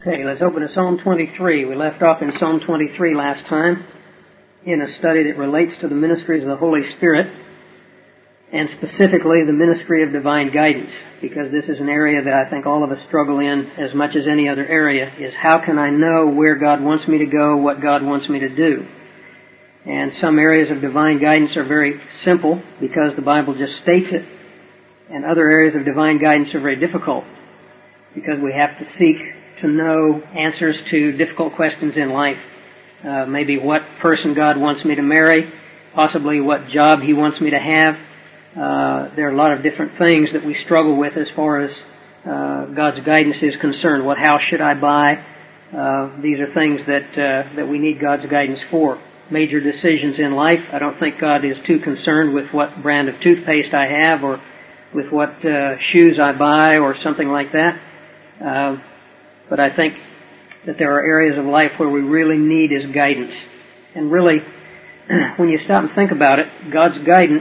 Okay, let's open to Psalm 23. We left off in Psalm 23 last time in a study that relates to the ministries of the Holy Spirit, and specifically the ministry of divine guidance, because this is an area that I think all of us struggle in as much as any other area, is how can I know where God wants me to go, what God wants me to do. And some areas of divine guidance are very simple because the Bible just states it, and other areas of divine guidance are very difficult because we have to seek to know answers to difficult questions in life. Maybe what person God wants me to marry, possibly what job He wants me to have. There are a lot of different things that we struggle with as far as God's guidance is concerned. What house should I buy? These are things that we need God's guidance for. Major decisions in life. I don't think God is too concerned with what brand of toothpaste I have or with what shoes I buy or something like that. But I think that there are areas of life where we really need His guidance. And really, when you stop and think about it, God's guidance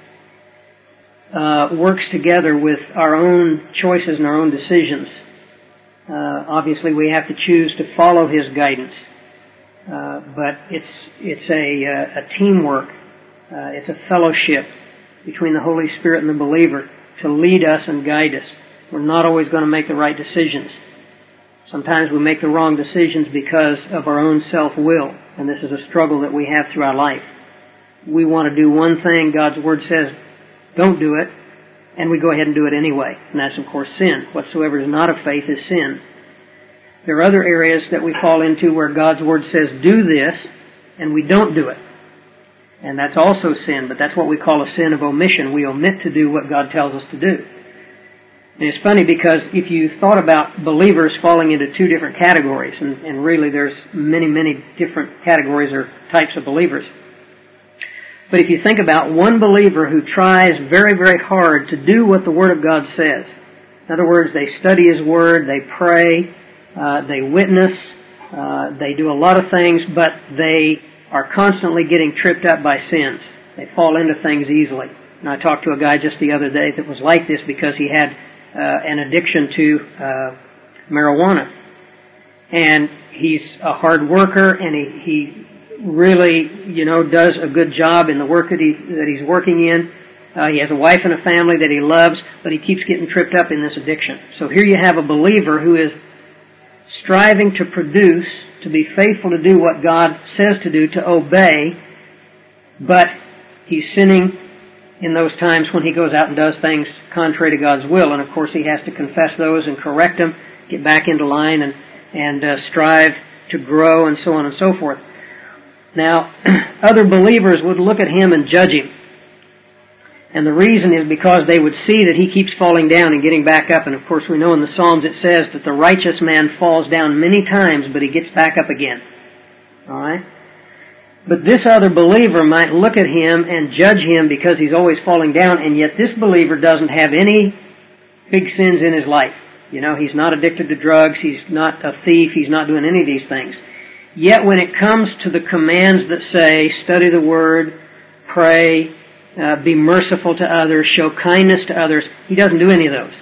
works together with our own choices and our own decisions. Obviously, we have to choose to follow His guidance. But it's a teamwork. It's a fellowship between the Holy Spirit and the believer to lead us and guide us. We're not always going to make the right decisions. Sometimes we make the wrong decisions because of our own self-will, and this is a struggle that we have through our life. We want to do one thing, God's Word says, don't do it, and we go ahead and do it anyway. And that's, of course, sin. Whatsoever is not of faith is sin. There are other areas that we fall into where God's Word says, do this, and we don't do it. And that's also sin, but that's what we call a sin of omission. We omit to do what God tells us to do. And it's funny because if you thought about believers falling into two different categories, and really there's many, many different categories or types of believers. But if you think about one believer who tries very, very hard to do what the Word of God says. In other words, they study His Word, they pray, they witness, they do a lot of things, but they are constantly getting tripped up by sins. They fall into things easily. And I talked to a guy just the other day that was like this because he had an addiction to marijuana. And he's a hard worker, and he really, does a good job in the work that he's working in. He has a wife and a family that he loves, but he keeps getting tripped up in this addiction. So here you have a believer who is striving to produce, to be faithful to do what God says to do, to obey, but he's sinning in those times when he goes out and does things contrary to God's will. And of course he has to confess those and correct them, get back into line and strive to grow and so on and so forth. Now, other believers would look at him and judge him. And the reason is because they would see that he keeps falling down and getting back up. And of course we know in the Psalms it says that the righteous man falls down many times, but he gets back up again. Alright? But this other believer might look at him and judge him because he's always falling down, and yet this believer doesn't have any big sins in his life. He's not addicted to drugs, he's not a thief, he's not doing any of these things. Yet when it comes to the commands that say, study the Word, pray, be merciful to others, show kindness to others, he doesn't do any of those.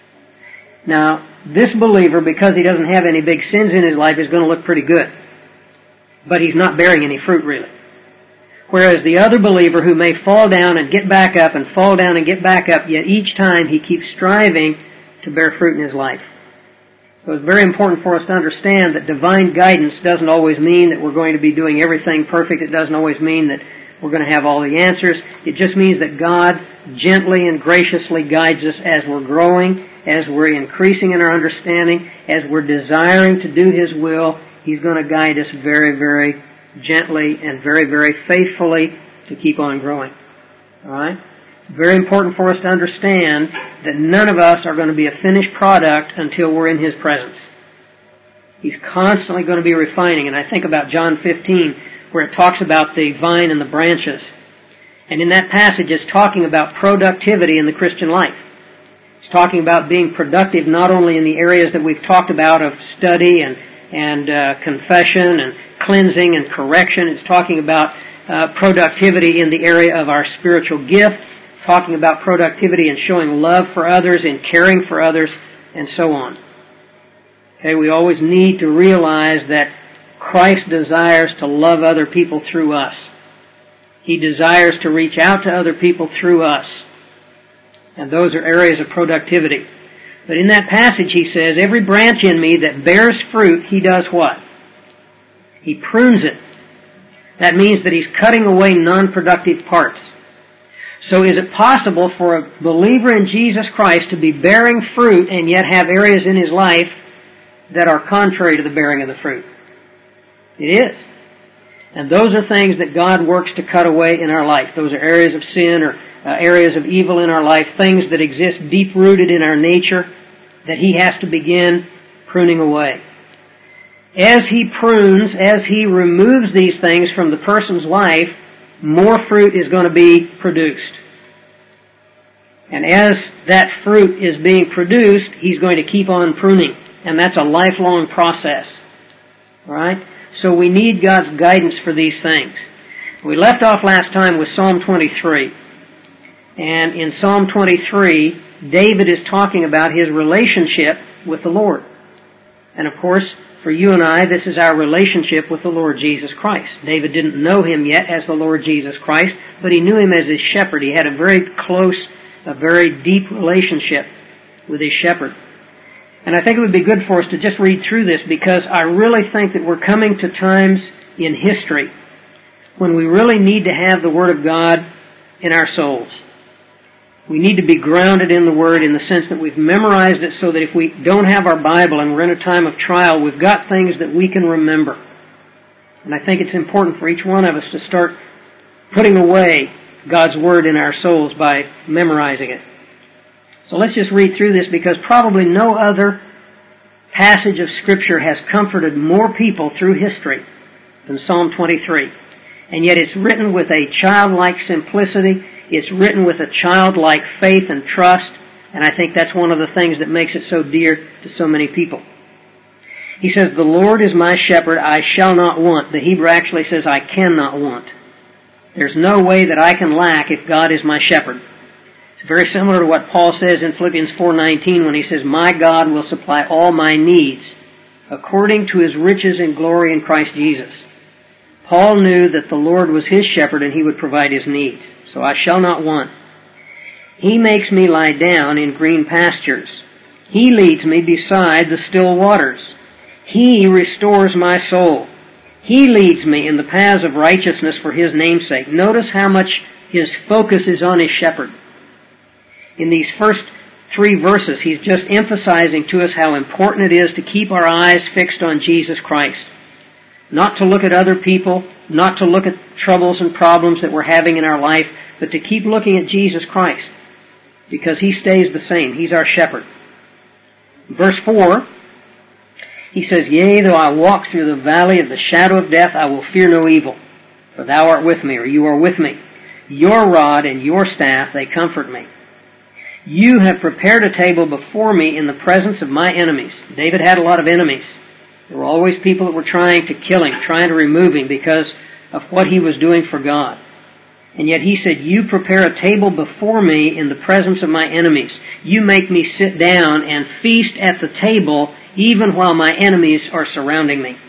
Now, this believer, because he doesn't have any big sins in his life, is going to look pretty good. But he's not bearing any fruit, really. Whereas the other believer who may fall down and get back up and fall down and get back up, yet each time he keeps striving to bear fruit in his life. So it's very important for us to understand that divine guidance doesn't always mean that we're going to be doing everything perfect. It doesn't always mean that we're going to have all the answers. It just means that God gently and graciously guides us as we're growing, as we're increasing in our understanding, as we're desiring to do His will. He's going to guide us very, very gently and very, very faithfully to keep on growing. Alright? It's very important for us to understand that none of us are going to be a finished product until we're in His presence. He's constantly going to be refining. And I think about John 15, where it talks about the vine and the branches. And in that passage it's talking about productivity in the Christian life. It's talking about being productive not only in the areas that we've talked about of study and confession and cleansing and correction. It's talking about productivity in the area of our spiritual gift, talking about productivity in showing love for others, in caring for others, and so on. Okay, we always need to realize that Christ desires to love other people through us. He desires to reach out to other people through us. And those are areas of productivity. But in that passage he says, every branch in me that bears fruit, he does what? He prunes it. That means that he's cutting away non-productive parts. So is it possible for a believer in Jesus Christ to be bearing fruit and yet have areas in his life that are contrary to the bearing of the fruit? It is. And those are things that God works to cut away in our life. Those are areas of sin or areas of evil in our life, things that exist deep-rooted in our nature that he has to begin pruning away. As he prunes, as he removes these things from the person's life, more fruit is going to be produced. And as that fruit is being produced, he's going to keep on pruning. And that's a lifelong process. All right? So we need God's guidance for these things. We left off last time with Psalm 23. And in Psalm 23, David is talking about his relationship with the Lord. And of course, for you and I, this is our relationship with the Lord Jesus Christ. David didn't know him yet as the Lord Jesus Christ, but he knew him as his shepherd. He had a very close, a very deep relationship with his shepherd. And I think it would be good for us to just read through this, because I really think that we're coming to times in history when we really need to have the Word of God in our souls. We need to be grounded in the Word in the sense that we've memorized it so that if we don't have our Bible and we're in a time of trial, we've got things that we can remember. And I think it's important for each one of us to start putting away God's Word in our souls by memorizing it. So let's just read through this, because probably no other passage of Scripture has comforted more people through history than Psalm 23. And yet it's written with a childlike simplicity. It's written with a childlike faith and trust. And I think that's one of the things that makes it so dear to so many people. He says, the Lord is my shepherd, I shall not want. The Hebrew actually says, I cannot want. There's no way that I can lack if God is my shepherd. It's very similar to what Paul says in Philippians 4:19 when he says, my God will supply all my needs according to his riches and glory in Christ Jesus. Paul knew that the Lord was his shepherd and he would provide his needs. So I shall not want. He makes me lie down in green pastures. He leads me beside the still waters. He restores my soul. He leads me in the paths of righteousness for his name's sake. Notice how much his focus is on his shepherd. In these first 3 verses, he's just emphasizing to us how important it is to keep our eyes fixed on Jesus Christ. Not to look at other people, not to look at troubles and problems that we're having in our life, but to keep looking at Jesus Christ, because he stays the same. He's our shepherd. Verse 4, he says, yea, though I walk through the valley of the shadow of death, I will fear no evil, for thou art with me, or you are with me. Your rod and your staff, they comfort me. You have prepared a table before me in the presence of my enemies. David had a lot of enemies. There were always people that were trying to kill him, trying to remove him because of what he was doing for God. And yet he said, you prepare a table before me in the presence of my enemies. You make me sit down and feast at the table even while my enemies are surrounding me.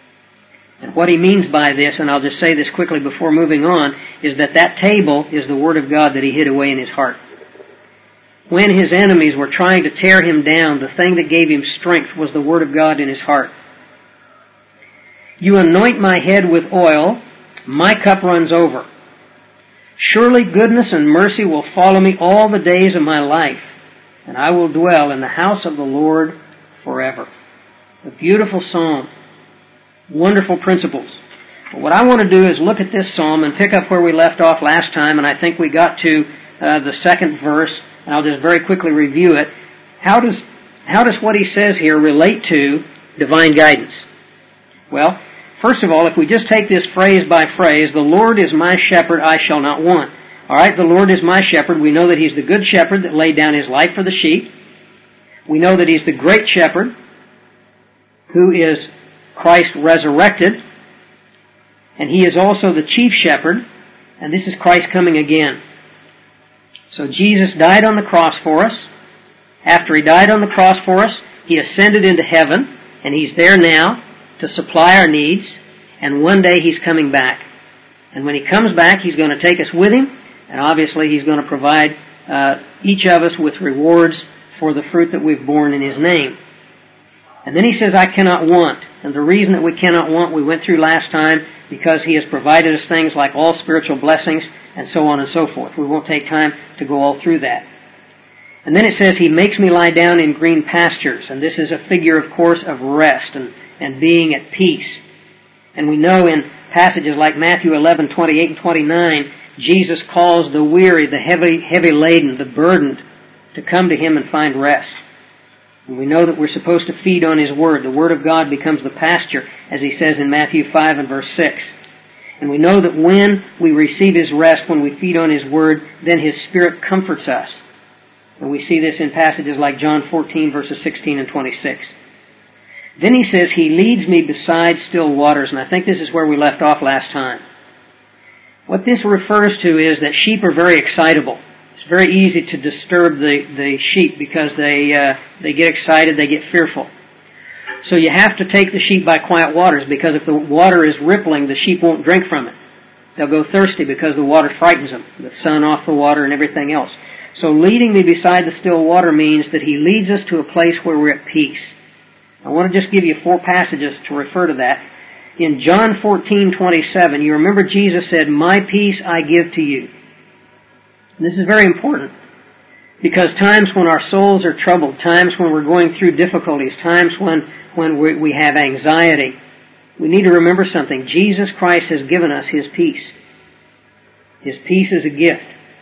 And what he means by this, and I'll just say this quickly before moving on, is that table is the Word of God that he hid away in his heart. When his enemies were trying to tear him down, the thing that gave him strength was the Word of God in his heart. You anoint my head with oil, my cup runs over. Surely goodness and mercy will follow me all the days of my life, and I will dwell in the house of the Lord forever. A beautiful psalm. Wonderful principles. But what I want to do is look at this psalm and pick up where we left off last time, and I think we got to the 2nd verse, and I'll just very quickly review it. How does what he says here relate to divine guidance? Well, first of all, if we just take this phrase by phrase, the Lord is my shepherd, I shall not want. All right, the Lord is my shepherd. We know that he's the good shepherd that laid down his life for the sheep. We know that he's the great shepherd who is Christ resurrected. And he is also the chief shepherd, and this is Christ coming again. So Jesus died on the cross for us. After he died on the cross for us, he ascended into heaven. and He's there now to supply our needs, and one day He's coming back. And when He comes back, He's going to take us with Him, and obviously He's going to provide each of us with rewards for the fruit that we've borne in His name. And then He says, I cannot want. And the reason that we cannot want, we went through last time, because He has provided us things like all spiritual blessings, and so on and so forth. We won't take time to go all through that. And then it says, He makes me lie down in green pastures. And this is a figure, of course, of rest and being at peace. And we know in passages like Matthew 11:28 and 29, Jesus calls the weary, the heavy laden, the burdened, to come to Him and find rest. And we know that we're supposed to feed on His Word. The Word of God becomes the pasture, as He says in Matthew 5 and verse 6. And we know that when we receive His rest, when we feed on His Word, then His Spirit comforts us. And we see this in passages like John 14 verses 16 and 26. Then He says, He leads me beside still waters. And I think this is where we left off last time. What this refers to is that sheep are very excitable. It's very easy to disturb the sheep because they get excited, they get fearful. So you have to take the sheep by quiet waters, because if the water is rippling, the sheep won't drink from it. They'll go thirsty because the water frightens them, the sun off the water and everything else. So leading me beside the still water means that He leads us to a place where we're at peace. I want to just give you 4 passages to refer to that. In John 14:27, you remember Jesus said, My peace I give to you. And this is very important, because times when our souls are troubled, times when we're going through difficulties, times when we have anxiety, we need to remember something. Jesus Christ has given us His peace. His peace is a gift.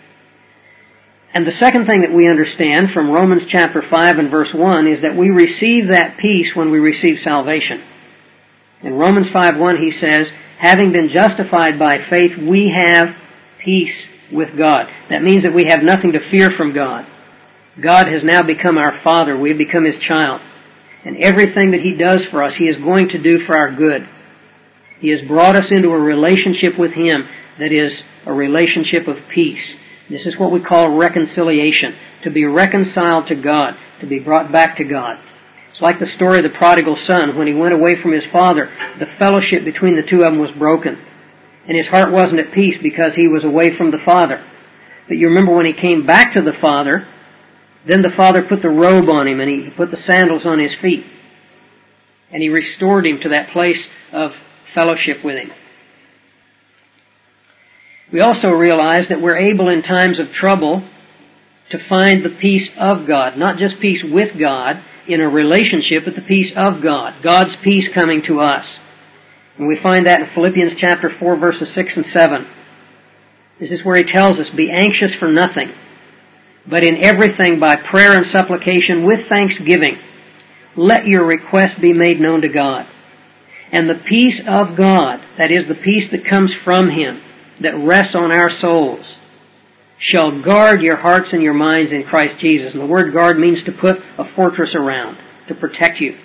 And the second thing that we understand from Romans chapter 5 and verse 1 is that we receive that peace when we receive salvation. In Romans 5:1 he says, having been justified by faith, we have peace with God. That means that we have nothing to fear from God. God has now become our Father. We have become His child. And everything that He does for us, He is going to do for our good. He has brought us into a relationship with Him that is a relationship of peace. This is what we call reconciliation. To be reconciled to God. To be brought back to God. It's like the story of the prodigal son. When he went away from his father, the fellowship between the two of them was broken. And his heart wasn't at peace because he was away from the Father. But you remember when he came back to the Father, then the Father put the robe on him and He put the sandals on his feet. And He restored him to that place of fellowship with Him. We also realize that we're able in times of trouble to find the peace of God. Not just peace with God in a relationship, but the peace of God. God's peace coming to us. And we find that in Philippians chapter 4 verses 6 and 7. This is where He tells us, be anxious for nothing, but in everything by prayer and supplication with thanksgiving, let your requests be made known to God. And the peace of God, that is the peace that comes from Him, that rests on our souls, shall guard your hearts and your minds in Christ Jesus. And the word guard means to put a fortress around, to protect you.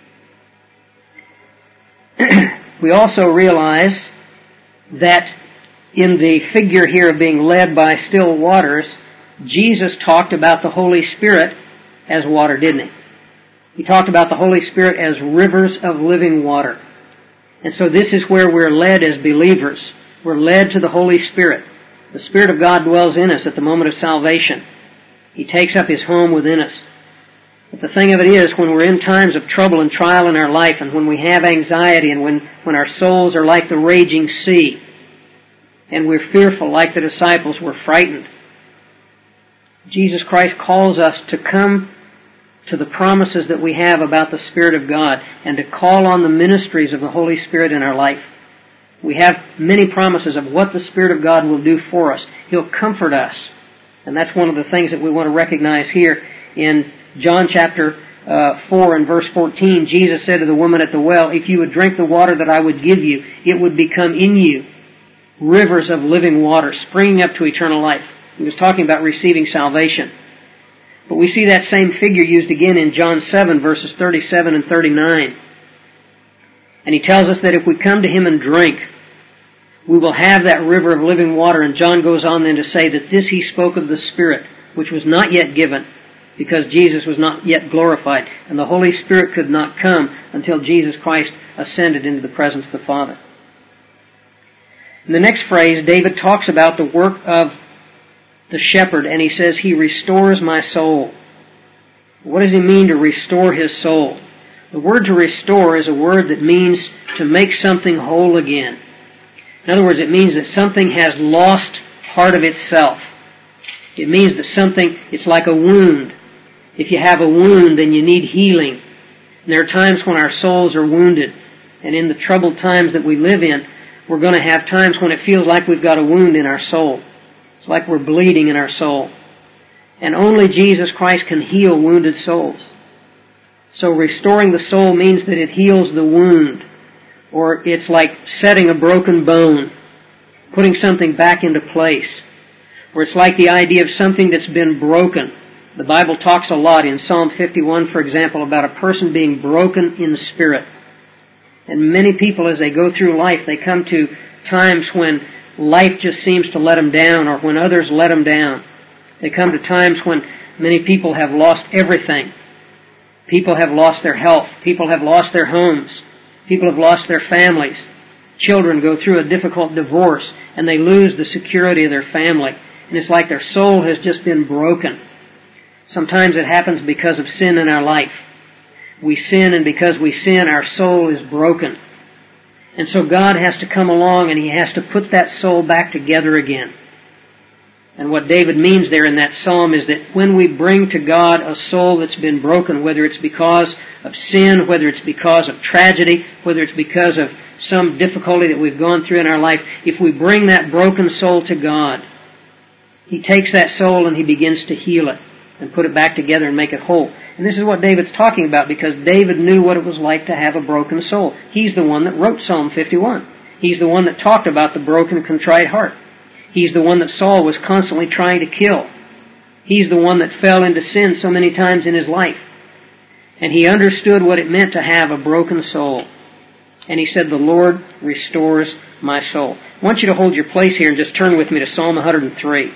We also realize that in the figure here of being led by still waters, Jesus talked about the Holy Spirit as water, didn't He? He talked about the Holy Spirit as rivers of living water. And so this is where we're led as believers. We're led to the Holy Spirit. The Spirit of God dwells in us at the moment of salvation. He takes up His home within us. But the thing of it is, when we're in times of trouble and trial in our life, and when we have anxiety, and when our souls are like the raging sea, and we're fearful like the disciples were frightened, Jesus Christ calls us to come to the promises that we have about the Spirit of God, and to call on the ministries of the Holy Spirit in our life. We have many promises of what the Spirit of God will do for us. He'll comfort us. And that's one of the things that we want to recognize here in John chapter 4 and verse 14. Jesus said to the woman at the well, if you would drink the water that I would give you, it would become in you rivers of living water springing up to eternal life. He was talking about receiving salvation. But we see that same figure used again in John 7 verses 37 and 39. And He tells us that if we come to Him and drink, we will have that river of living water. And John goes on then to say that this He spoke of the Spirit, which was not yet given, because Jesus was not yet glorified, and the Holy Spirit could not come until Jesus Christ ascended into the presence of the Father. In the next phrase, David talks about the work of the shepherd, and he says, He restores my soul. What does he mean to restore his soul? The word to restore is a word that means to make something whole again. In other words, it means that something has lost part of itself. It means that something, it's like a wound. If you have a wound, then you need healing. And there are times when our souls are wounded. And in the troubled times that we live in, we're going to have times when it feels like we've got a wound in our soul. It's like we're bleeding in our soul. And only Jesus Christ can heal wounded souls. So restoring the soul means that it heals the wound. Or it's like setting a broken bone, putting something back into place. Or it's like the idea of something that's been broken. The Bible talks a lot in Psalm 51, for example, about a person being broken in spirit. And many people, as they go through life, they come to times when life just seems to let them down, or when others let them down. They come to times when many people have lost everything. People have lost their health. People have lost their homes. People have lost their families. Children go through a difficult divorce, and they lose the security of their family. And it's like their soul has just been broken. Sometimes it happens because of sin in our life. We sin, and because we sin, our soul is broken. And so God has to come along and He has to put that soul back together again. And what David means there in that psalm is that when we bring to God a soul that's been broken, whether it's because of sin, whether it's because of tragedy, whether it's because of some difficulty that we've gone through in our life, if we bring that broken soul to God, He takes that soul and He begins to heal it and put it back together and make it whole. And this is what David's talking about, because David knew what it was like to have a broken soul. He's the one that wrote Psalm 51. He's the one that talked about the broken, contrite heart. He's the one that Saul was constantly trying to kill. He's the one that fell into sin so many times in his life. And he understood what it meant to have a broken soul. And he said, the Lord restores my soul. I want you to hold your place here and just turn with me to Psalm 103.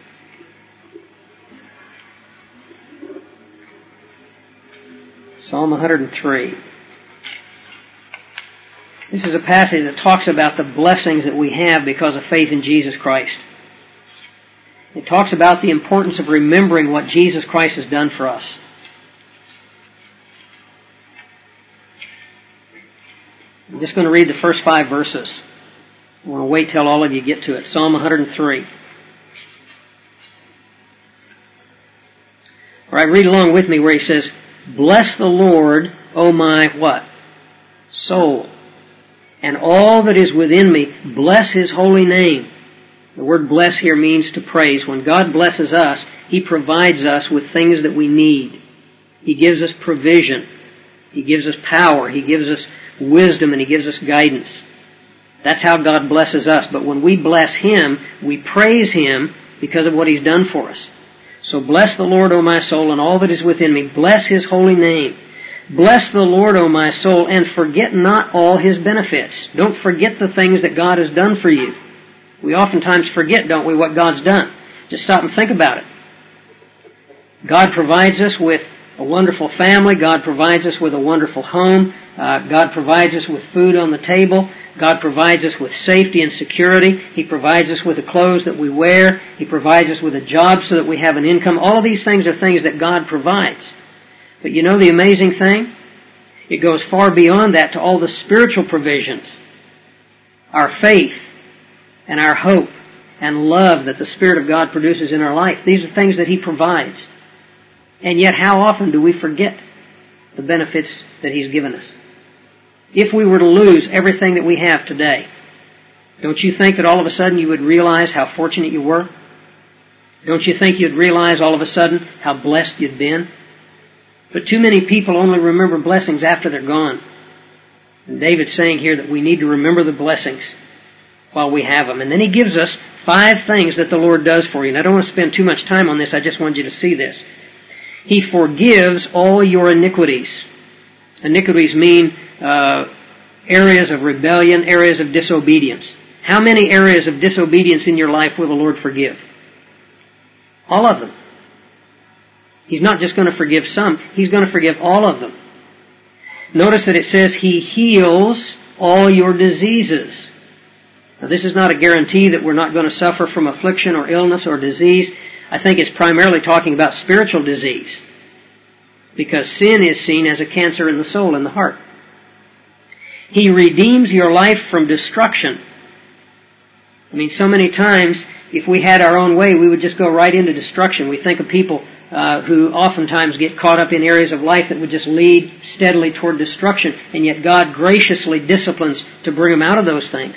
Psalm 103. This is a passage that talks about the blessings that we have because of faith in Jesus Christ. It talks about the importance of remembering what Jesus Christ has done for us. I'm just going to read the first 5 verses. I want to wait till all of you get to it. Psalm 103. All right, read along with me where he says, Bless the Lord, O my what? Soul. And all that is within me, bless His holy name. The word bless here means to praise. When God blesses us, He provides us with things that we need. He gives us provision. He gives us power. He gives us wisdom, and He gives us guidance. That's how God blesses us. But when we bless Him, we praise Him because of what He's done for us. So bless the Lord, O my soul, and all that is within me. Bless His holy name. Bless the Lord, O my soul, and forget not all His benefits. Don't forget the things that God has done for you. We oftentimes forget, don't we, what God's done. Just stop and think about it. God provides us with a wonderful family. God provides us with a wonderful home. God provides us with food on the table. God provides us with safety and security. He provides us with the clothes that we wear. He provides us with a job so that we have an income. All of these things are things that God provides. But you know the amazing thing? It goes far beyond that to all the spiritual provisions. Our faith and our hope and love that the Spirit of God produces in our life. These are things that He provides. And yet how often do we forget the benefits that He's given us? If we were to lose everything that we have today, don't you think that all of a sudden you would realize how fortunate you were? Don't you think you'd realize all of a sudden how blessed you'd been? But too many people only remember blessings after they're gone. And David's saying here that we need to remember the blessings while we have them. And then he gives us 5 things that the Lord does for you. And I don't want to spend too much time on this. I just want you to see this. He forgives all your iniquities. Iniquities mean areas of rebellion, areas of disobedience. How many areas of disobedience in your life will the Lord forgive? All of them. He's not just going to forgive some. He's going to forgive all of them. Notice that it says He heals all your diseases. Now, this is not a guarantee that we're not going to suffer from affliction or illness or disease. I think it's primarily talking about spiritual disease, because sin is seen as a cancer in the soul and the heart. He redeems your life from destruction. I mean, so many times, if we had our own way, we would just go right into destruction. We think of people who oftentimes get caught up in areas of life that would just lead steadily toward destruction, and yet God graciously disciplines to bring them out of those things.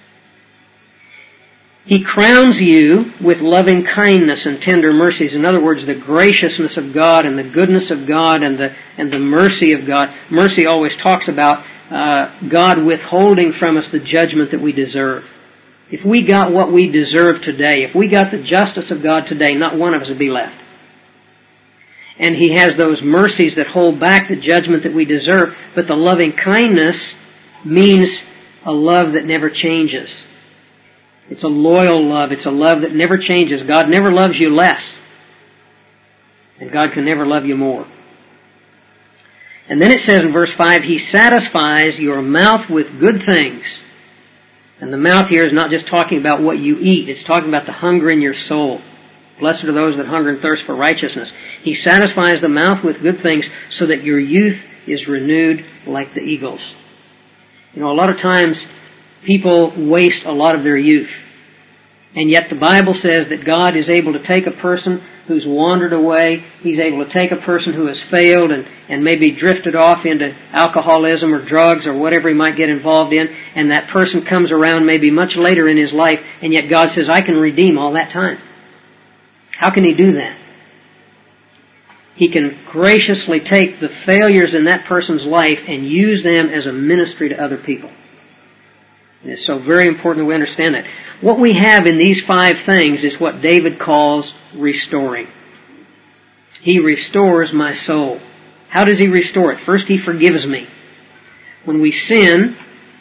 He crowns you with loving kindness and tender mercies. In other words, the graciousness of God and the goodness of God and the mercy of God. Mercy always talks about God withholding from us the judgment that we deserve. If we got what we deserve today, if we got the justice of God today, not one of us would be left. And He has those mercies that hold back the judgment that we deserve, but the loving kindness means a love that never changes. It's a loyal love. It's a love that never changes. God never loves you less. And God can never love you more. And then it says in verse 5, He satisfies your mouth with good things. And the mouth here is not just talking about what you eat. It's talking about the hunger in your soul. Blessed are those that hunger and thirst for righteousness. He satisfies the mouth with good things so that your youth is renewed like the eagles. You know, a lot of times people waste a lot of their youth. And yet the Bible says that God is able to take a person who's wandered away. He's able to take a person who has failed and maybe drifted off into alcoholism or drugs or whatever he might get involved in. And that person comes around maybe much later in his life. And yet God says, I can redeem all that time. How can He do that? He can graciously take the failures in that person's life and use them as a ministry to other people. And it's so very important that we understand that. What we have in these 5 things is what David calls restoring. He restores my soul. How does He restore it? First, He forgives me. When we sin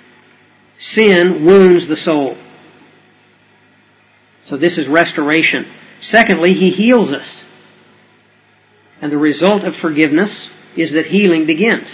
wounds the soul. So this is restoration. Secondly, He heals us. And the result of forgiveness is that healing begins.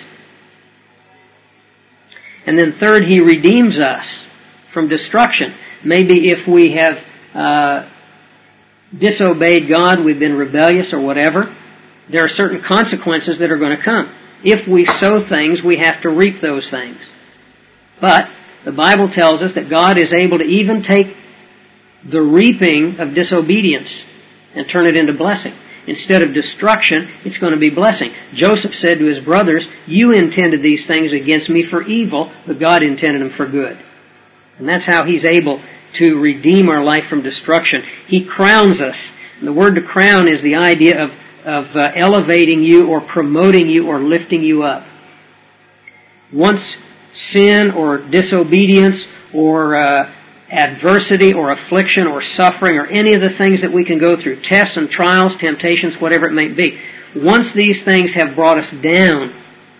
And then third, He redeems us from destruction. Maybe if we have disobeyed God, we've been rebellious or whatever, there are certain consequences that are going to come. If we sow things, we have to reap those things. But the Bible tells us that God is able to even take the reaping of disobedience and turn it into blessing. Instead of destruction, it's going to be blessing. Joseph said to his brothers, you intended these things against me for evil, but God intended them for good. And that's how He's able to redeem our life from destruction. He crowns us. And the word to crown is the idea of elevating you or promoting you or lifting you up. Once sin or disobedience or adversity or affliction or suffering or any of the things that we can go through, tests and trials, temptations, whatever it may be, once these things have brought us down,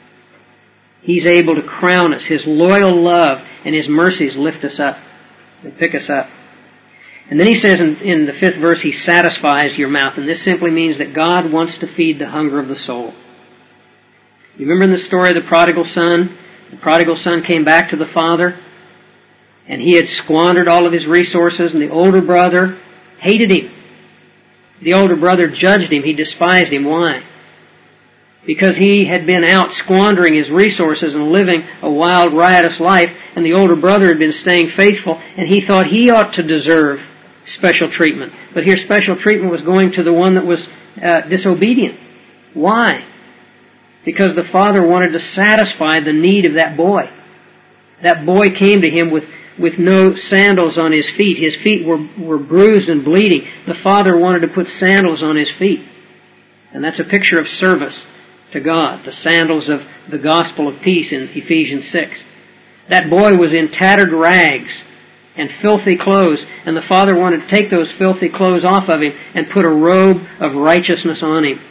He's able to crown us. His loyal love and His mercies lift us up and pick us up. And then He says in the 5th verse, He satisfies your mouth. And this simply means that God wants to feed the hunger of the soul. You remember in the story of the prodigal son? The prodigal son came back to the father, and he had squandered all of his resources, and the older brother hated him. The older brother judged him. He despised him. Why? Because he had been out squandering his resources and living a wild, riotous life, and the older brother had been staying faithful, and he thought he ought to deserve special treatment. But here special treatment was going to the one that was disobedient. Why? Because the father wanted to satisfy the need of that boy. That boy came to him with no sandals on his feet. His feet were bruised and bleeding. The father wanted to put sandals on his feet. And that's a picture of service to God. The sandals of the gospel of peace in Ephesians 6. That boy was in tattered rags and filthy clothes, and the father wanted to take those filthy clothes off of him and put a robe of righteousness on him.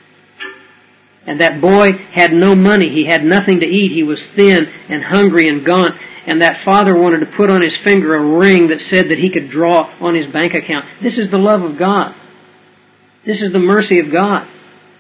And that boy had no money. He had nothing to eat. He was thin and hungry and gaunt. And that father wanted to put on his finger a ring that said that he could draw on his bank account. This is the love of God. This is the mercy of God.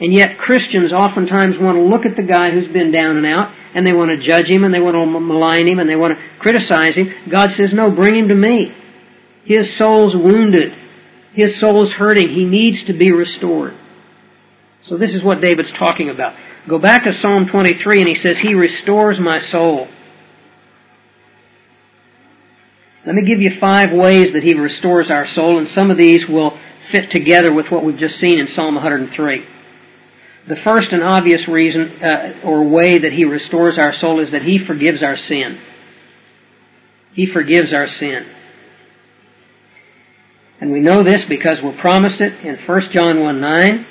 And yet Christians oftentimes want to look at the guy who's been down and out, and they want to judge him, and they want to malign him, and they want to criticize him. God says, no, bring him to me. His soul's wounded. His soul's hurting. He needs to be restored. So this is what David's talking about. Go back to Psalm 23, and he says, He restores my soul. Let me give you 5 ways that He restores our soul, and some of these will fit together with what we've just seen in Psalm 103. The first and obvious reason or way that He restores our soul is that He forgives our sin. He forgives our sin. And we know this because we're promised it in 1 John 1:9.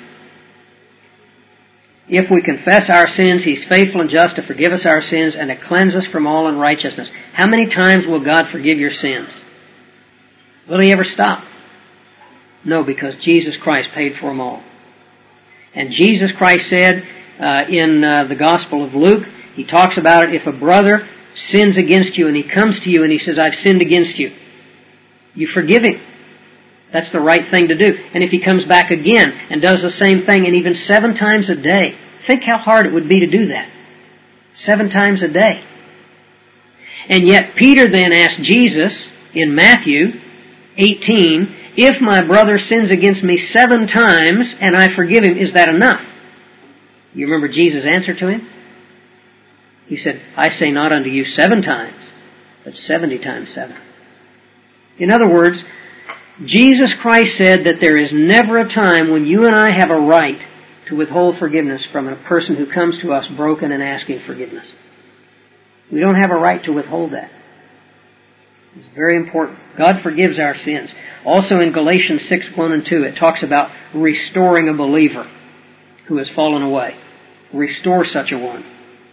If we confess our sins, He's faithful and just to forgive us our sins and to cleanse us from all unrighteousness. How many times will God forgive your sins? Will He ever stop? No, because Jesus Christ paid for them all. And Jesus Christ said in the Gospel of Luke, He talks about it, if a brother sins against you and he comes to you and he says, I've sinned against you, you forgive him. That's the right thing to do. And if he comes back again and does the same thing, and even 7 times a day, think how hard it would be to do that. 7 times a day. And yet Peter then asked Jesus in Matthew 18, if my brother sins against me 7 times and I forgive him, is that enough? You remember Jesus' answer to him? He said, I say not unto you 7 times, but 70 times 7. In other words, Jesus Christ said that there is never a time when you and I have a right to withhold forgiveness from a person who comes to us broken and asking forgiveness. We don't have a right to withhold that. It's very important. God forgives our sins. Also in Galatians 6:1 and 2, it talks about restoring a believer who has fallen away. Restore such a one.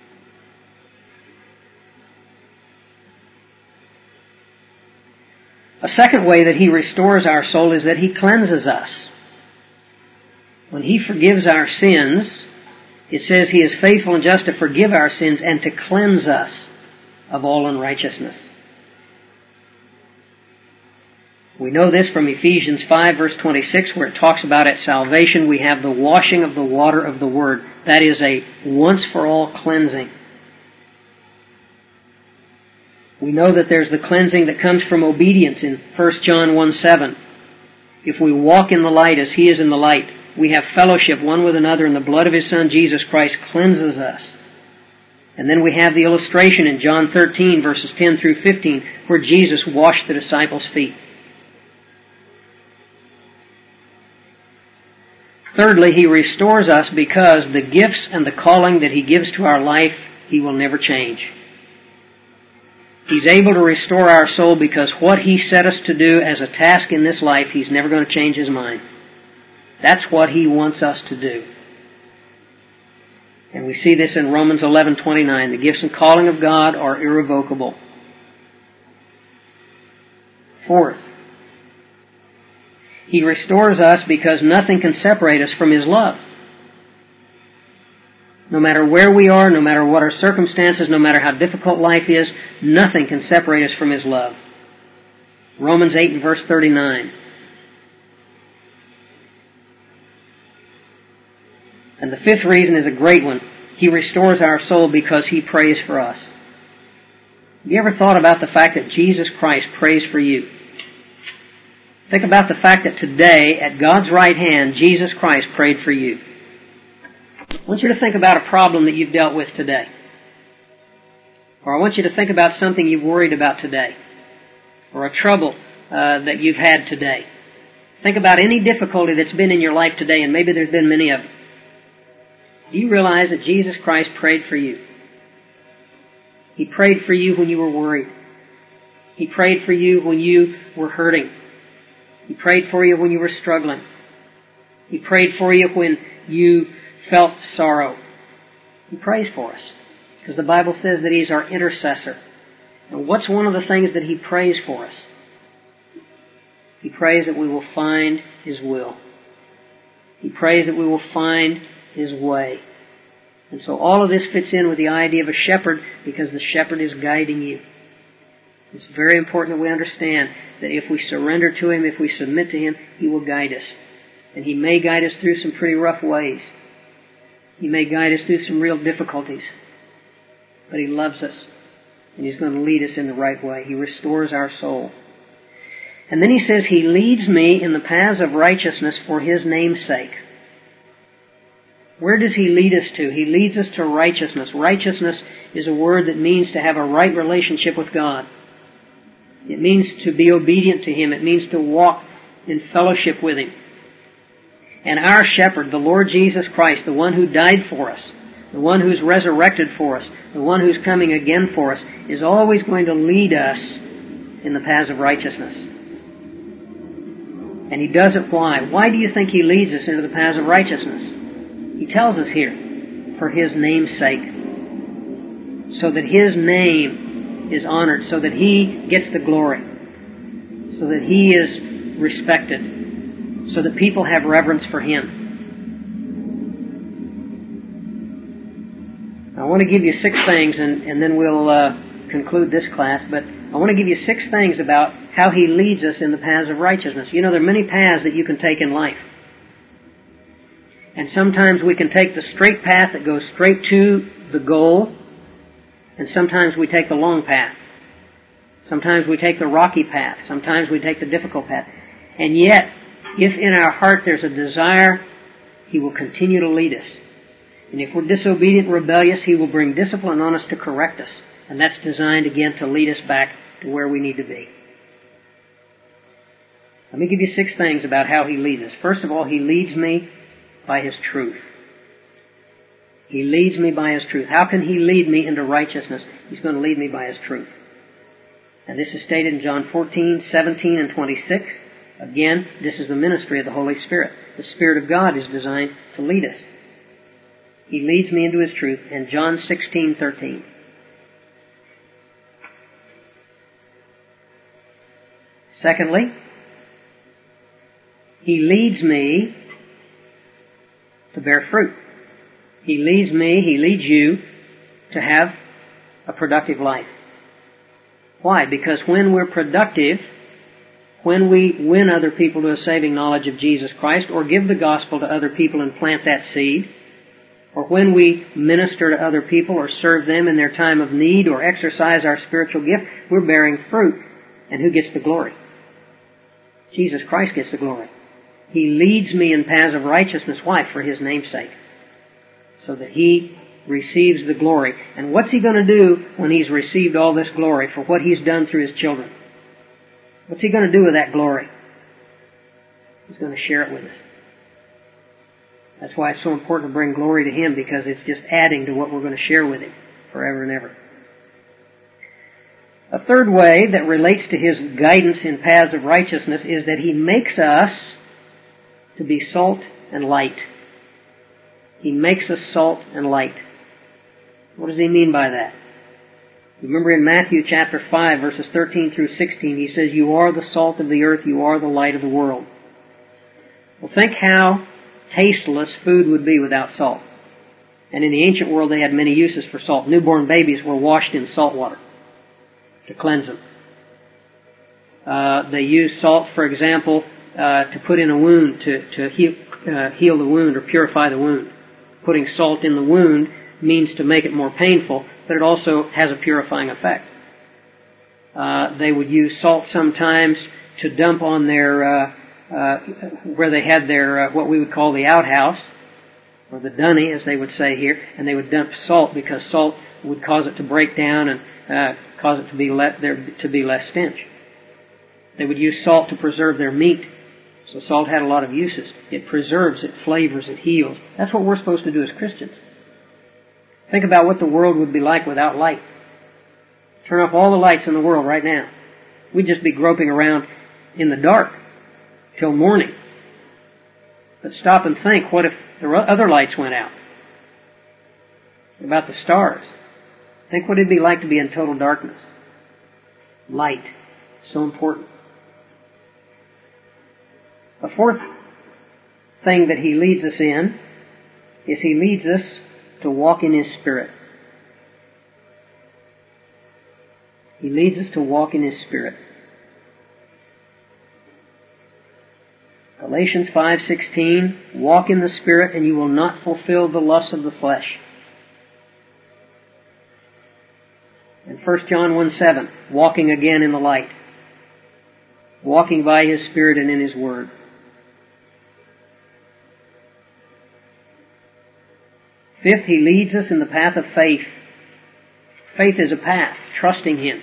A second way that He restores our soul is that He cleanses us. When He forgives our sins, it says He is faithful and just to forgive our sins and to cleanse us of all unrighteousness. We know this from Ephesians 5 verse 26 where it talks about at salvation we have the washing of the water of the Word. That is a once for all cleansing. We know that there's the cleansing that comes from obedience in 1 John 1:7. If we walk in the light as He is in the light, we have fellowship one with another, and the blood of His Son Jesus Christ cleanses us. And then we have the illustration in John 13 verses 10 through 15 where Jesus washed the disciples' feet. Thirdly, He restores us because the gifts and the calling that He gives to our life, He will never change. He's able to restore our soul because what He set us to do as a task in this life, He's never going to change His mind. That's what He wants us to do. And we see this in Romans 11:29. The gifts and calling of God are irrevocable. Fourth, He restores us because nothing can separate us from His love. No matter where we are, no matter what our circumstances, no matter how difficult life is, nothing can separate us from His love. Romans 8 and verse 39. And the fifth reason is a great one. He restores our soul because He prays for us. Have you ever thought about the fact that Jesus Christ prays for you? Think about the fact that today, at God's right hand, Jesus Christ prayed for you. I want you to think about a problem that you've dealt with today. Or I want you to think about something you've worried about today. Or a trouble that you've had today. Think about any difficulty that's been in your life today, and maybe there's been many of them. Do you realize that Jesus Christ prayed for you? He prayed for you when you were worried. He prayed for you when you were hurting. He prayed for you when you were struggling. He prayed for you when you felt sorrow. He prays for us because the Bible says that He's our intercessor. And what's one of the things that He prays for us? He prays that we will find His will. He prays that we will find His way. And so all of this fits in with the idea of a shepherd because the shepherd is guiding you. It's very important that we understand that if we surrender to Him, if we submit to Him, He will guide us. And He may guide us through some pretty rough ways. He may guide us through some real difficulties, but He loves us, and He's going to lead us in the right way. He restores our soul. And then He says, He leads me in the paths of righteousness for His name's sake. Where does He lead us to? He leads us to righteousness. Righteousness is a word that means to have a right relationship with God. It means to be obedient to Him. It means to walk in fellowship with Him. And our shepherd, the Lord Jesus Christ, the one who died for us, the one who's resurrected for us, the one who's coming again for us, is always going to lead us in the paths of righteousness. And He does it why? Why do you think He leads us into the paths of righteousness? He tells us here, for His name's sake. So that His name is honored, so that He gets the glory, so that He is respected, so that people have reverence for Him. I want to give you 6 things, and then we'll conclude this class, but I want to give you 6 things about how He leads us in the paths of righteousness. You know, there are many paths that you can take in life. And sometimes we can take the straight path that goes straight to the goal, and sometimes we take the long path. Sometimes we take the rocky path. Sometimes we take the difficult path. And yet, if in our heart there's a desire, He will continue to lead us. And if we're disobedient and rebellious, He will bring discipline on us to correct us. And that's designed, again, to lead us back to where we need to be. Let me give you 6 things about how He leads us. First of all, He leads me by His truth. He leads me by His truth. How can He lead me into righteousness? He's going to lead me by His truth. And this is stated in John 14, 17, and 26. Again, this is the ministry of the Holy Spirit. The Spirit of God is designed to lead us. He leads me into His truth. And John 16, 13. Secondly, He leads me to bear fruit. He leads me, He leads you to have a productive life. Why? Because when we're productive, when we win other people to a saving knowledge of Jesus Christ, or give the gospel to other people and plant that seed, or when we minister to other people or serve them in their time of need or exercise our spiritual gift, we're bearing fruit. And who gets the glory? Jesus Christ gets the glory. He leads me in paths of righteousness. Why? For His name's sake. So that He receives the glory. And what's He going to do when He's received all this glory for what He's done through His children? What's He going to do with that glory? He's going to share it with us. That's why it's so important to bring glory to Him, because it's just adding to what we're going to share with Him forever and ever. A third way that relates to His guidance in paths of righteousness is that He makes us to be salt and light. He makes us salt and light. What does He mean by that? Remember in Matthew chapter 5, verses 13 through 16, He says, "You are the salt of the earth, you are the light of the world." Well, think how tasteless food would be without salt. And in the ancient world, they had many uses for salt. Newborn babies were washed in salt water to cleanse them. They used salt, for example, to put in a wound to heal the wound or purify the wound. Putting salt in the wound means to make it more painful, but it also has a purifying effect. They would use salt sometimes to dump on their, where they had their, what we would call the outhouse, or the dunny, as they would say here, and they would dump salt because salt would cause it to break down and cause it to be less stench. They would use salt to preserve their meat. So salt had a lot of uses. It preserves, it flavors, it heals. That's what we're supposed to do as Christians. Think about what the world would be like without light. Turn off all the lights in the world right now. We'd just be groping around in the dark till morning. But stop and think, what if the other lights went out? What about the stars? Think what it'd be like to be in total darkness. Light. So important. A fourth thing that He leads us in is He leads us to walk in His Spirit. He leads us to walk in His Spirit. Galatians 5:16, walk in the Spirit and you will not fulfill the lusts of the flesh. And 1 John 1:7, walking again in the light. Walking by His Spirit and in His Word. Fifth, He leads us in the path of faith. Faith is a path, trusting Him,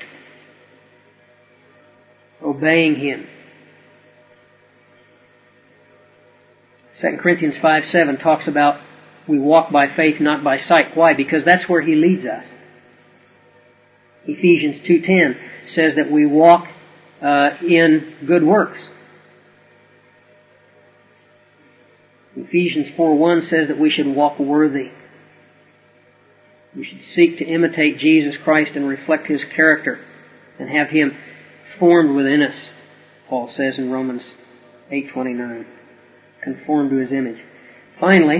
obeying Him. 2 Corinthians 5:7 talks about we walk by faith, not by sight. Why? Because that's where He leads us. Ephesians 2:10 says that we walk in good works. Ephesians 4:1 says that we should walk worthy. We should seek to imitate Jesus Christ and reflect His character and have Him formed within us, Paul says in Romans 8:29. Conformed to His image. Finally,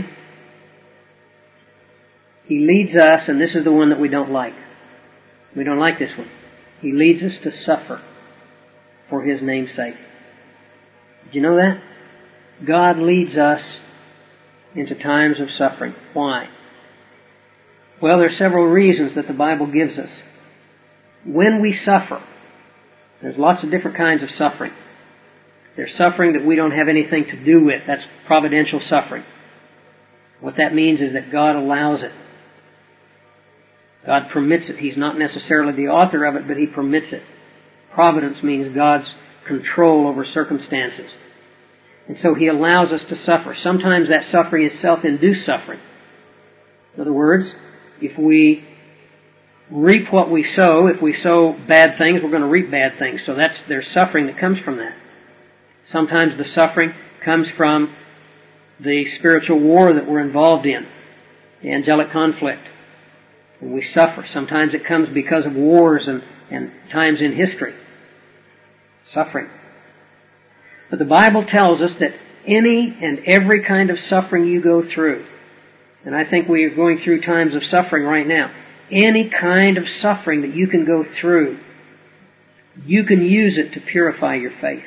He leads us, and this is the one that we don't like. We don't like this one. He leads us to suffer for His name's sake. Did you know that? God leads us into times of suffering. Why? Well, there are several reasons that the Bible gives us. When we suffer, there's lots of different kinds of suffering. There's suffering that we don't have anything to do with. That's providential suffering. What that means is that God allows it. God permits it. He's not necessarily the author of it, but He permits it. Providence means God's control over circumstances. And so He allows us to suffer. Sometimes that suffering is self-induced suffering. In other words, if we reap what we sow, if we sow bad things, we're going to reap bad things. So there's suffering that comes from that. Sometimes the suffering comes from the spiritual war that we're involved in, the angelic conflict. And we suffer. Sometimes it comes because of wars and times in history. Suffering. But the Bible tells us that any and every kind of suffering you go through, and I think we are going through times of suffering right now, any kind of suffering that you can go through, you can use it to purify your faith.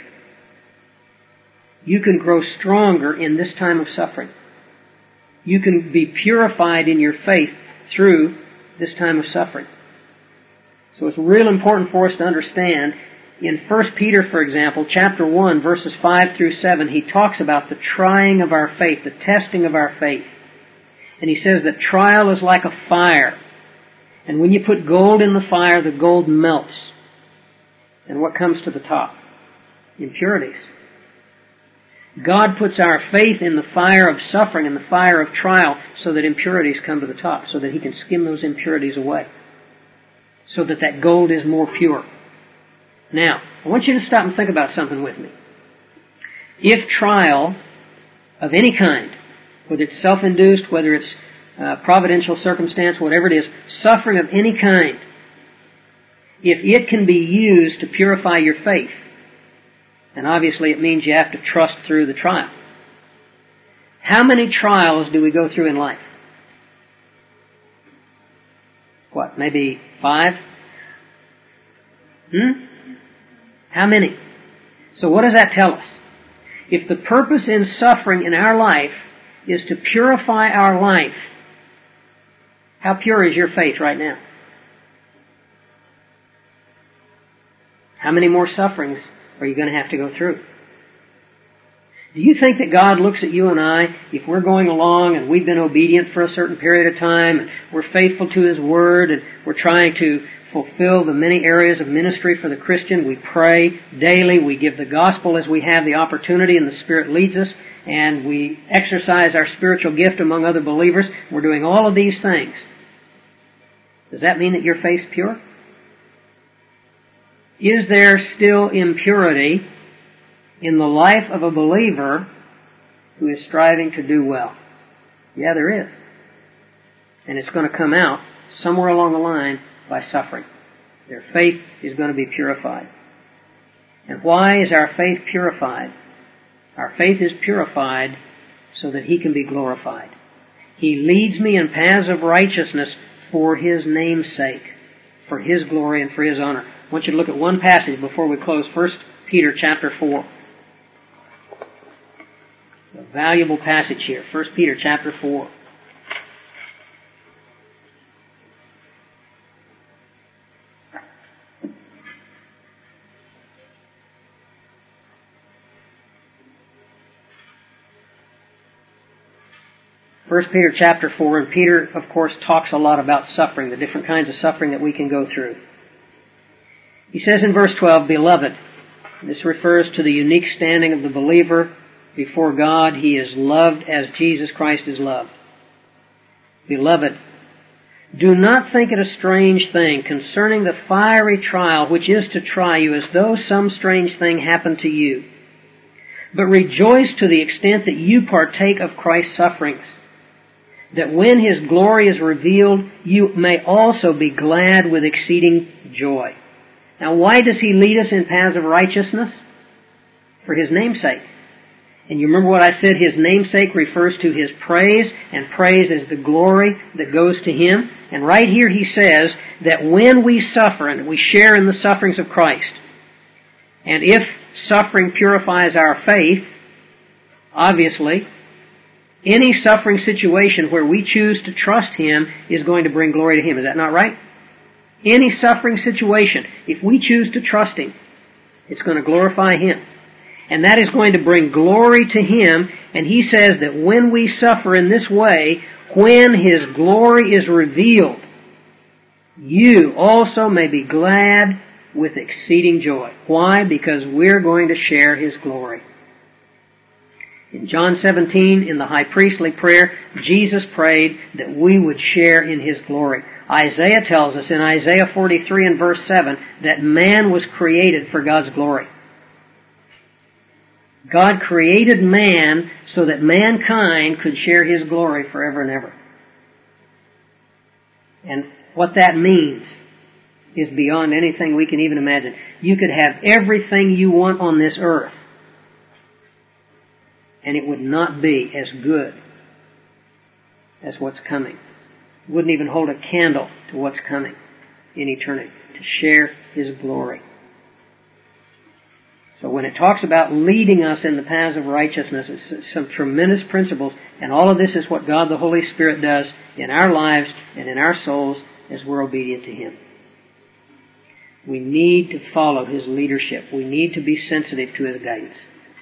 You can grow stronger in this time of suffering. You can be purified in your faith through this time of suffering. So it's real important for us to understand. In 1 Peter, for example, chapter 1, verses 5 through 7, he talks about the trying of our faith, the testing of our faith. And he says that trial is like a fire. And when you put gold in the fire, the gold melts. And what comes to the top? Impurities. God puts our faith in the fire of suffering and the fire of trial so that impurities come to the top, so that He can skim those impurities away, so that that gold is more pure. Now, I want you to stop and think about something with me. If trial of any kind, whether it's self-induced, whether it's providential circumstance, whatever it is, suffering of any kind, if it can be used to purify your faith, and obviously it means you have to trust through the trial. How many trials do we go through in life? What, maybe 5? How many? So what does that tell us? If the purpose in suffering in our life is to purify our life, how pure is your faith right now? How many more sufferings are you going to have to go through? Do you think that God looks at you and I, if we're going along and we've been obedient for a certain period of time, and we're faithful to His Word, and we're trying to fulfill the many areas of ministry for the Christian, we pray daily, we give the gospel as we have the opportunity and the Spirit leads us, and we exercise our spiritual gift among other believers, we're doing all of these things. Does that mean that your faith's pure? Is there still impurity in the life of a believer who is striving to do well? Yeah, there is. And it's going to come out somewhere along the line by suffering. Their faith is going to be purified. And why is our faith purified? Our faith is purified so that He can be glorified. He leads me in paths of righteousness for His name's sake, for His glory and for His honor. I want you to look at one passage before we close. 1 Peter chapter 4. valuable passage here. 1 Peter chapter 4. First Peter chapter 4, and Peter, of course, talks a lot about suffering, the different kinds of suffering that we can go through. He says in verse 12, Beloved, this refers to the unique standing of the believer before God. He is loved as Jesus Christ is loved. Beloved, do not think it a strange thing concerning the fiery trial which is to try you, as though some strange thing happened to you. But rejoice to the extent that you partake of Christ's sufferings, that when His glory is revealed, you may also be glad with exceeding joy. Now, why does He lead us in paths of righteousness? For His namesake. And you remember what I said, His namesake refers to His praise, and praise is the glory that goes to Him. And right here He says that when we suffer, and we share in the sufferings of Christ, and if suffering purifies our faith, obviously, any suffering situation where we choose to trust Him is going to bring glory to Him. Is that not right? Any suffering situation, if we choose to trust Him, it's going to glorify Him. And that is going to bring glory to Him. And He says that when we suffer in this way, when His glory is revealed, you also may be glad with exceeding joy. Why? Because we're going to share His glory. In John 17, in the high priestly prayer, Jesus prayed that we would share in His glory. Isaiah tells us in Isaiah 43 and verse 7 that man was created for God's glory. God created man so that mankind could share His glory forever and ever. And what that means is beyond anything we can even imagine. You could have everything you want on this earth, and it would not be as good as what's coming. It wouldn't even hold a candle to what's coming in eternity, to share His glory. So when it talks about leading us in the paths of righteousness, it's some tremendous principles, and all of this is what God the Holy Spirit does in our lives and in our souls as we're obedient to Him. We need to follow His leadership. We need to be sensitive to His guidance.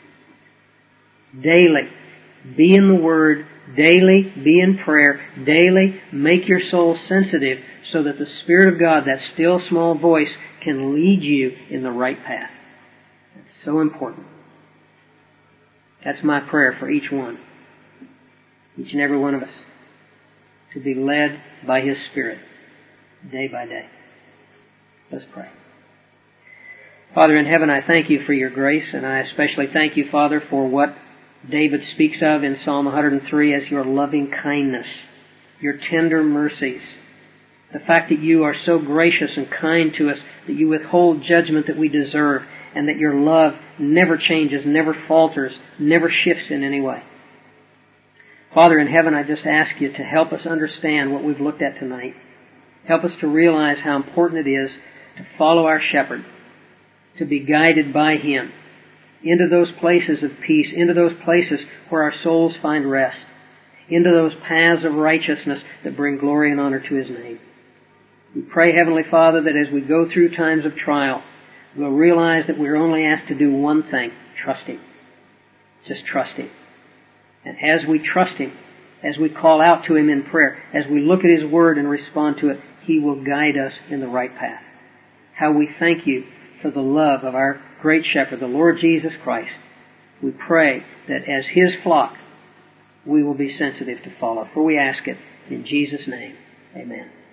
Daily, be in the Word. Daily, be in prayer. Daily, make your soul sensitive so that the Spirit of God, that still small voice, can lead you in the right path. That's so important. That's my prayer for each one. Each and every one of us. To be led by His Spirit day by day. Let's pray. Father in heaven, I thank You for Your grace, and I especially thank You, Father, for what David speaks of in Psalm 103 as Your loving kindness, Your tender mercies, the fact that You are so gracious and kind to us, that You withhold judgment that we deserve, and that Your love never changes, never falters, never shifts in any way. Father in heaven, I just ask You to help us understand what we've looked at tonight. Help us to realize how important it is to follow our shepherd, to be guided by Him into those places of peace, into those places where our souls find rest, into those paths of righteousness that bring glory and honor to His name. We pray, Heavenly Father, that as we go through times of trial, we'll realize that we're only asked to do one thing: trust Him. Just trust Him. And as we trust Him, as we call out to Him in prayer, as we look at His Word and respond to it, He will guide us in the right path. How we thank You for the love of our great Shepherd, the Lord Jesus Christ. We pray that as His flock, we will be sensitive to follow. For we ask it in Jesus' name. Amen.